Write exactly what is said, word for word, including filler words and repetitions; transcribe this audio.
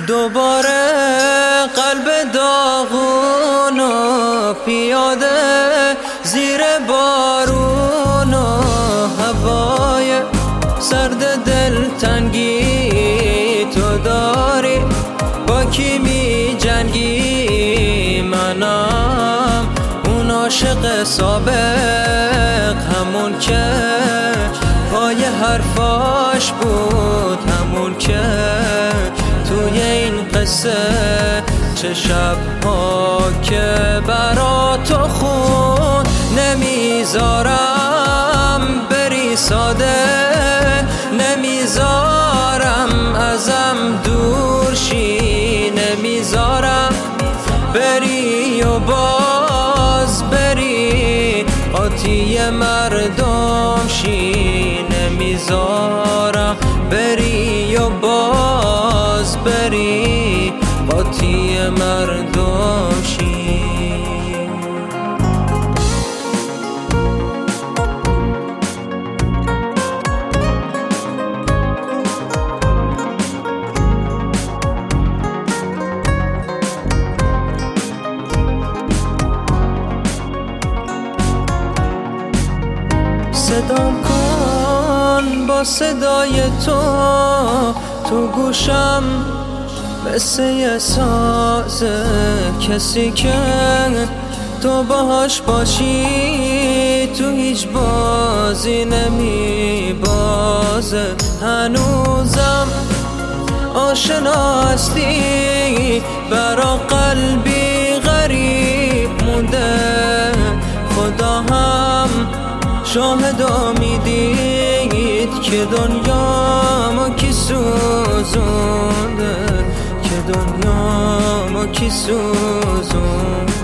دوباره قلب داغون و پیاده زیر بارون و هوای سرد دلتنگی تو داری، با کی می جنگی؟ منم اون عاشق سابق، همون که پای حرفاش بود، همون که توی این قصه چه شب‌ها که برا تو خون نمیذارم بری ساده، نمیذارم ازم دور شی، نمیذارم بری و باز بری قاطی مردم شی، نمیذارم بری و باز بری قاطی مردم شی. صدام کن با صدای تو تو گوشم، مثل یه سازه، کسی که تو باهاش باشی تو هیچ بازی نمی بازه. هنوزم آشنا هستی، برا قلبی غریب مونده، خدا هم شاهد میدید که دنیامو کی سوزونده، که دنیامو کی سوزونده.